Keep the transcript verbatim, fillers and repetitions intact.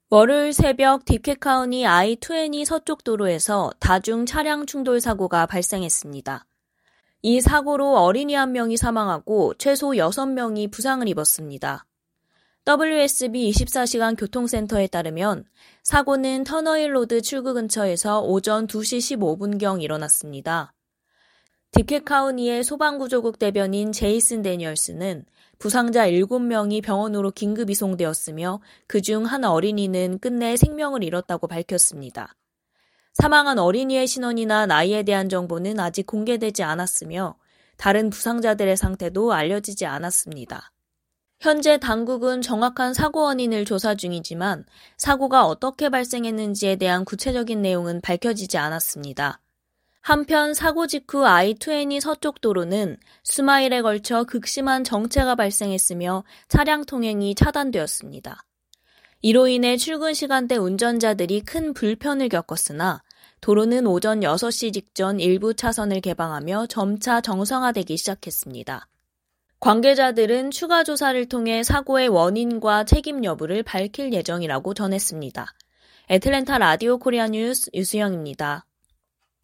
월요일 새벽 딥캣카운티 아이 이십 서쪽 도로에서 다중 차량 충돌 사고가 발생했습니다. 이 사고로 어린이 한 명이 사망하고 최소 여섯 명이 부상을 입었습니다. 더블유에스비 이십사 시간 교통센터에 따르면 사고는 터너힐 로드 출구 근처에서 오전 두 시 십오 분경 일어났습니다. 딥캣카운티의 소방구조국 대변인 제이슨 데니얼스는 부상자 일곱 명이 병원으로 긴급 이송되었으며 그중 한 어린이는 끝내 생명을 잃었다고 밝혔습니다. 사망한 어린이의 신원이나 나이에 대한 정보는 아직 공개되지 않았으며 다른 부상자들의 상태도 알려지지 않았습니다. 현재 당국은 정확한 사고 원인을 조사 중이지만 사고가 어떻게 발생했는지에 대한 구체적인 내용은 밝혀지지 않았습니다. 한편 사고 직후 아이 이십 서쪽 도로는 수마일에 걸쳐 극심한 정체가 발생했으며 차량 통행이 차단되었습니다. 이로 인해 출근 시간대 운전자들이 큰 불편을 겪었으나 도로는 오전 여섯 시 직전 일부 차선을 개방하며 점차 정상화되기 시작했습니다. 관계자들은 추가 조사를 통해 사고의 원인과 책임 여부를 밝힐 예정이라고 전했습니다. 애틀랜타 라디오 코리아 뉴스 유수영입니다.